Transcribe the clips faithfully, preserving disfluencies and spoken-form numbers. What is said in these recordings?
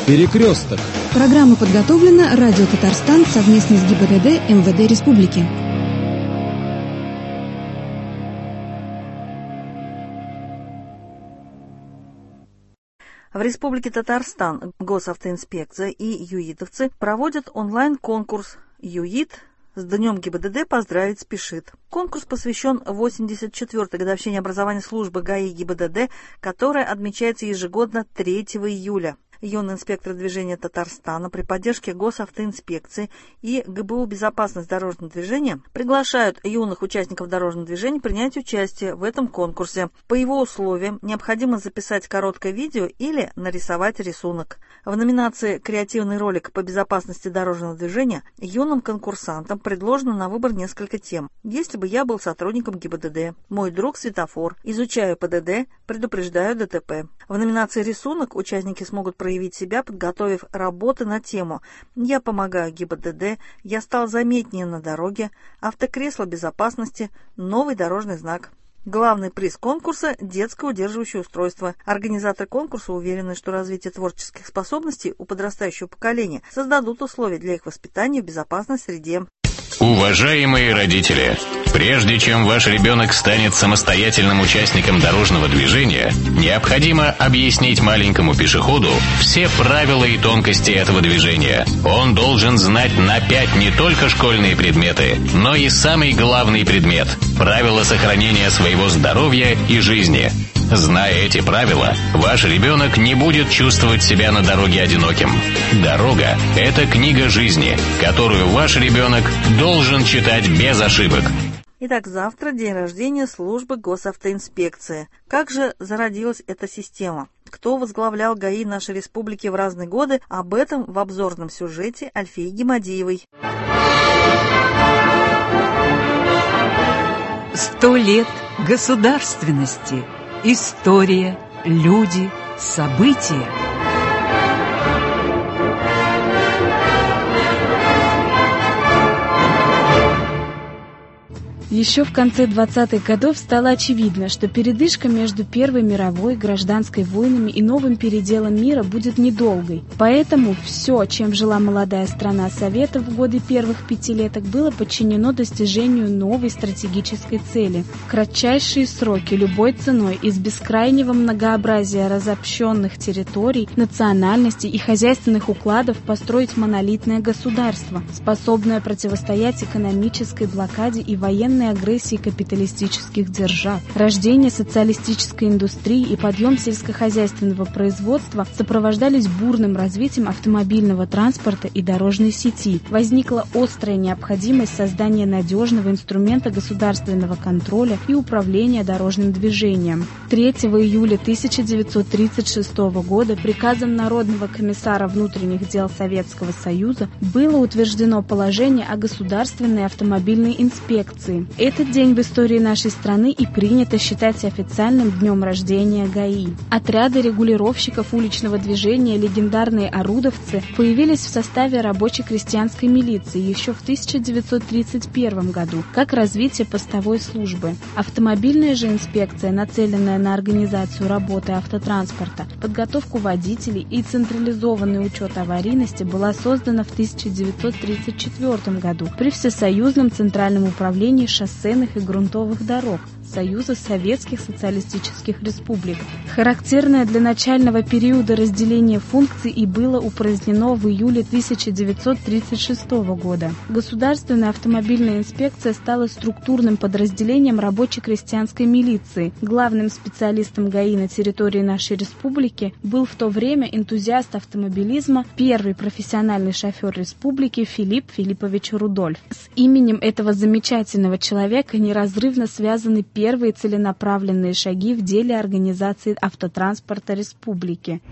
Перекресток. Программа подготовлена Радио Татарстан совместно с ГИБДД МВД Республики. В Республике Татарстан госавтоинспекция и юитовцы проводят онлайн-конкурс «ЮИТ с Днем ГИБДД поздравить спешит». Конкурс посвящен восемьдесят четвёртой годовщине образования службы ГАИ ГИБДД, которая отмечается ежегодно третьего июля. Юный инспектор движения Татарстана при поддержке госавтоинспекции и ГБУ «Безопасность дорожного движения» приглашают юных участников дорожного движения принять участие в этом конкурсе. По его условиям необходимо записать короткое видео или нарисовать рисунок. В номинации «Креативный ролик по безопасности дорожного движения» юным конкурсантам предложено на выбор несколько тем. «Если бы я был сотрудником ГИБДД», «Мой друг светофор», «Изучаю ПДД», «Предупреждаю ДТП». В номинации «Рисунок» участники смогут проявить проявить себя, подготовив работы на тему «Я помогаю ГИБДД», «Я стал заметнее на дороге», «Автокресло безопасности», «Новый дорожный знак». Главный приз конкурса – детское удерживающее устройство. Организаторы конкурса уверены, что развитие творческих способностей у подрастающего поколения создадут условия для их воспитания в безопасной среде. Уважаемые родители, прежде чем ваш ребенок станет самостоятельным участником дорожного движения, необходимо объяснить маленькому пешеходу все правила и тонкости этого движения. Он должен знать на пять не только школьные предметы, но и самый главный предмет – правила сохранения своего здоровья и жизни. Зная эти правила, ваш ребенок не будет чувствовать себя на дороге одиноким. Дорога – это книга жизни, которую ваш ребенок должен читать без ошибок. Итак, завтра день рождения службы госавтоинспекции. Как же зародилась эта система? Кто возглавлял ГАИ нашей республики в разные годы? Об этом в обзорном сюжете Альфии Гимадиевой. Сто лет государственности. История, люди, события. Еще в конце двадцатых годов стало очевидно, что передышка между Первой мировой, гражданской войнами и новым переделом мира будет недолгой. Поэтому все, чем жила молодая страна Советов в годы первых пятилеток, было подчинено достижению новой стратегической цели. В кратчайшие сроки, любой ценой, из бескрайнего многообразия разобщенных территорий, национальностей и хозяйственных укладов построить монолитное государство, способное противостоять экономической блокаде и военной агрессии капиталистических держав. Рождение социалистической индустрии и подъем сельскохозяйственного производства сопровождались бурным развитием автомобильного транспорта и дорожной сети. Возникла острая необходимость создания надежного инструмента государственного контроля и управления дорожным движением. третьего июля тысяча девятьсот тридцать шестого года приказом Народного комиссара внутренних дел Советского Союза было утверждено положение о государственной автомобильной инспекции. Этот день в истории нашей страны и принято считать официальным днем рождения ГАИ. Отряды регулировщиков уличного движения «Легендарные орудовцы» появились в составе рабочей крестьянской милиции еще в тысяча девятьсот тридцать первом году, как развитие постовой службы. Автомобильная же инспекция, нацеленная на организацию работы автотранспорта, подготовку водителей и централизованный учет аварийности, была создана в тысяча девятьсот тридцать четвёртом году при Всесоюзном центральном управлении шоссейных и грунтовых дорог Союза Советских Социалистических Республик. Характерное для начального периода разделение функций и было упразднено в июле тысяча девятьсот тридцать шестого года. Государственная автомобильная инспекция стала структурным подразделением рабочей крестьянской милиции. Главным специалистом ГАИ на территории нашей республики был в то время энтузиаст автомобилизма, первый профессиональный шофер республики Филипп Филиппович Рудольф. С именем этого замечательного человека неразрывно связаны первые целенаправленные шаги в деле организации автотранспорта республики.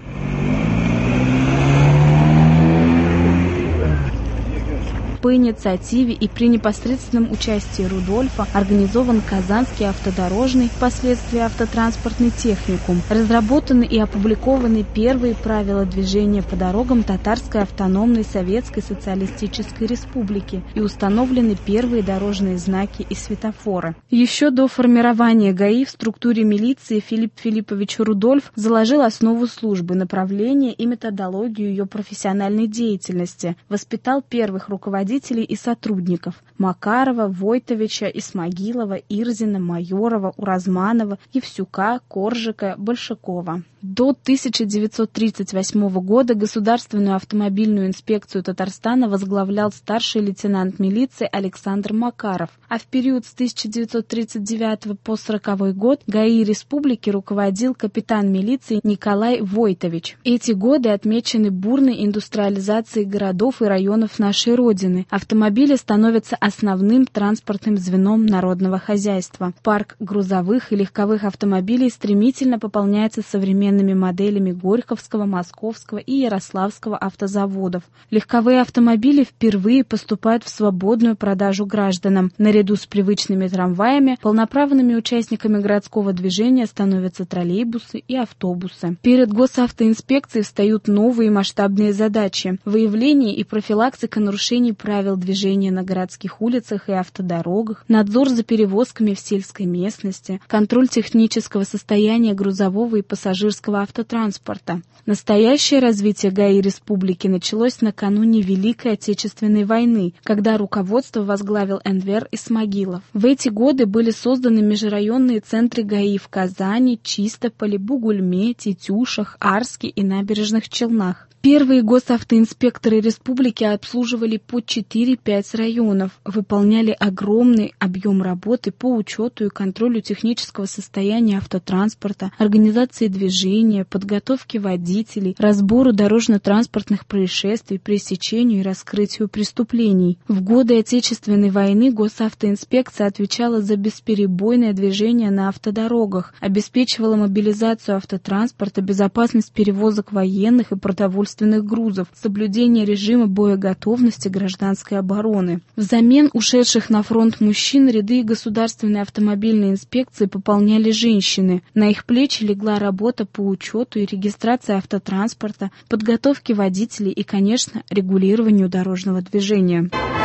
По инициативе и при непосредственном участии Рудольфа организован Казанский автодорожный, впоследствии автотранспортный техникум. Разработаны и опубликованы первые правила движения по дорогам Татарской автономной Советской Социалистической Республики и установлены первые дорожные знаки и светофоры. Еще до формирования ГАИ в структуре милиции Филипп Филиппович Рудольф заложил основу службы, направление и методологию ее профессиональной деятельности, воспитал первых руководителей и сотрудников – Макарова, Войтовича, Исмагилова, Ирзина, Майорова, Уразманова, Евсюка, Коржика, Большакова. До тысяча девятьсот тридцать восьмого года Государственную автомобильную инспекцию Татарстана возглавлял старший лейтенант милиции Александр Макаров, а в период с тысяча девятьсот тридцать девятого по сороковой год ГАИ республики руководил капитан милиции Николай Войтович. Эти годы отмечены бурной индустриализацией городов и районов нашей Родины. Автомобили становятся основным транспортным звеном народного хозяйства. Парк грузовых и легковых автомобилей стремительно пополняется современными моделями Горьковского, Московского и Ярославского автозаводов. Легковые автомобили впервые поступают в свободную продажу гражданам. Наряду с привычными трамваями полноправными участниками городского движения становятся троллейбусы и автобусы. Перед госавтоинспекцией встают новые масштабные задачи: выявление и профилактика нарушений правил движения на городских улицах и автодорогах, надзор за перевозками в сельской местности, контроль технического состояния грузового и пассажирского автотранспорта. Настоящее развитие ГАИ республики началось накануне Великой Отечественной войны, когда руководство возглавил Энвер Исмагилов. В эти годы были созданы межрайонные центры ГАИ в Казани, Чистополе, Бугульме, Тетюшах, Арске и Набережных Челнах. Первые госавтоинспекторы республики обслуживали по четыре-пять районов, выполняли огромный объем работы по учету и контролю технического состояния автотранспорта, организации движения, подготовке водителей, разбору дорожно-транспортных происшествий, пресечению и раскрытию преступлений. В годы Отечественной войны госавтоинспекция отвечала за бесперебойное движение на автодорогах, обеспечивала мобилизацию автотранспорта, безопасность перевозок военных и продовольственных грузов, соблюдение режима боеготовности гражданской обороны. Взамен ушедших на фронт мужчин ряды государственной автомобильной инспекции пополняли женщины. На их плечи легла работа по учету и регистрации автотранспорта, подготовке водителей и, конечно, регулированию дорожного движения.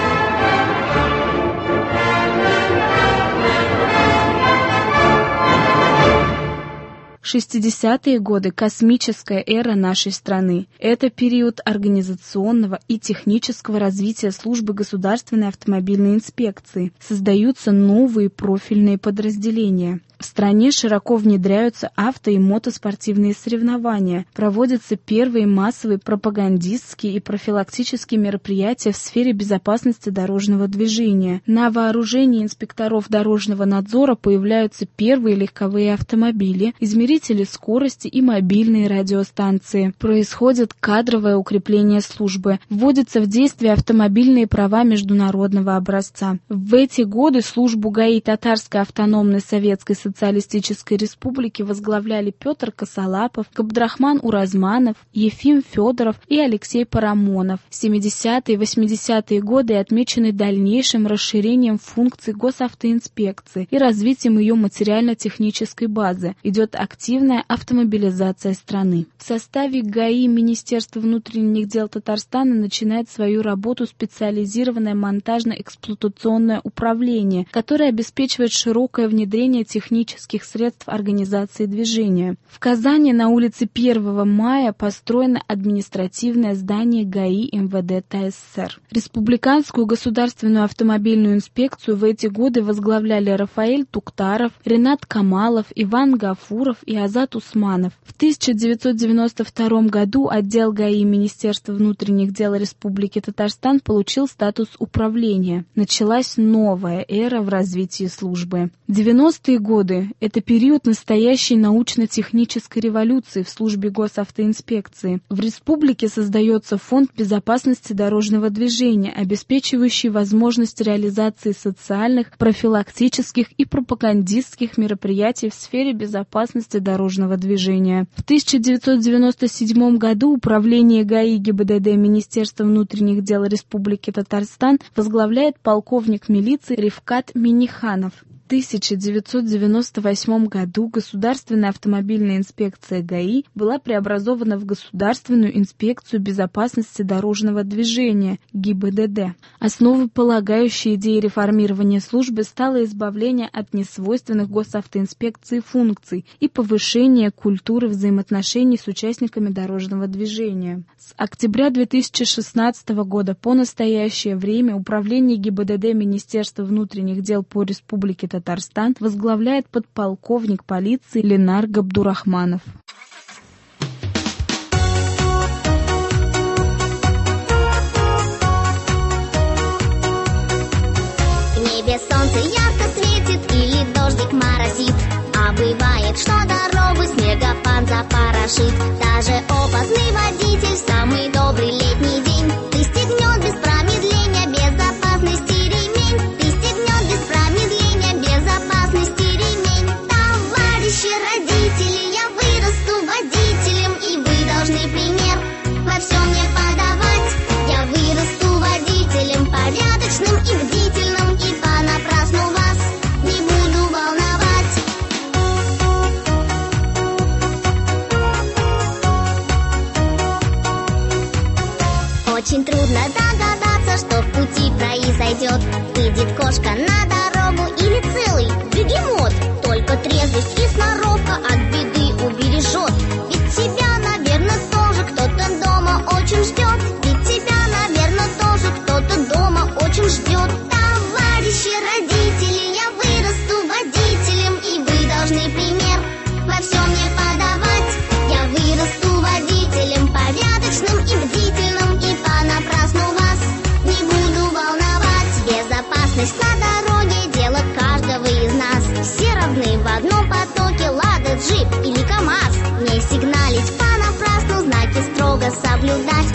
шестидесятые годы – космическая эра нашей страны. Это период организационного и технического развития службы государственной автомобильной инспекции. Создаются новые профильные подразделения. В стране широко внедряются авто- и мотоспортивные соревнования, проводятся первые массовые пропагандистские и профилактические мероприятия в сфере безопасности дорожного движения. На вооружении инспекторов дорожного надзора появляются первые легковые автомобили, измерители скорости и мобильные радиостанции. Происходит кадровое укрепление службы, вводятся в действие автомобильные права международного образца. В эти годы службу ГАИ Татарской автономной Советской Социалистической Республики возглавляли Петр Косолапов, Габдрахман Уразманов, Ефим Федоров и Алексей Парамонов. семидесятые и восьмидесятые годы отмечены дальнейшим расширением функций госавтоинспекции и развитием ее материально-технической базы. Идет активная автомобилизация страны. В составе ГАИ Министерства внутренних дел Татарстана начинает свою работу специализированное монтажно-эксплуатационное управление, которое обеспечивает широкое внедрение технических средств организации движения. В Казани на улице первого мая построено административное здание ГАИ МВД ТССР. Республиканскую государственную автомобильную инспекцию в эти годы возглавляли Рафаэль Туктаров, Ренат Камалов, Иван Гафуров и Азат Усманов. В тысяча девятьсот девяносто втором году отдел ГАИ Министерства внутренних дел Республики Татарстан получил статус управления. Началась новая эра в развитии службы. девяностые годы – это период настоящей научно-технической революции в службе госавтоинспекции. В республике создается Фонд безопасности дорожного движения, обеспечивающий возможность реализации социальных, профилактических и пропагандистских мероприятий в сфере безопасности дорожного движения. В тысяча девятьсот девяносто седьмом году Управление ГАИ ГИБДД Министерства внутренних дел Республики Татарстан возглавляет полковник милиции Рифкат Миниханов. В тысяча девятьсот девяносто восьмом году Государственная автомобильная инспекция ГАИ была преобразована в Государственную инспекцию безопасности дорожного движения ГИБДД. Основополагающей идеей реформирования службы стало избавление от несвойственных госавтоинспекции функций и повышение культуры взаимоотношений с участниками дорожного движения. С октября две тысячи шестнадцатого года по настоящее время Управление ГИБДД Министерства внутренних дел по Республике Татарстан возглавляет подполковник полиции Ленар Габдурахманов. В небе солнце ярко светит или дождик моросит, а бывает, что дорогу снегопад запорошит. Даже опасный водитель в самый добрый летний день пристегнет без промедления безопасности ремень, пристегнет без промедления безопасности ремень. Товарищи родители, я вырасту водителем, и вы должны пример во всем мне подавать. Я вырасту водителем порядочным и бдительным, и понапрасну вас не буду волновать. Очень трудно догадаться, что в пути произойдет. Выйдет кошка на дорогу или целый бегемот. Только трезвость и сноровка от беды убережет. Ведь тебя, наверное, тоже кто-то дома очень ждет. Ведь тебя, наверное, тоже кто-то дома очень ждет. Товарищи родители, я вырасту водителем, и вы должны пример во всем мне подавать. Я вырасту водителем порядочным и бдительным, и понапрасну вас не буду волновать. Безопасность на дороге — дело каждого из нас. Все равны в одном потоке, Лада, джип или КамАЗ. Не сигналить понапрасну, знаки строго соблюдать.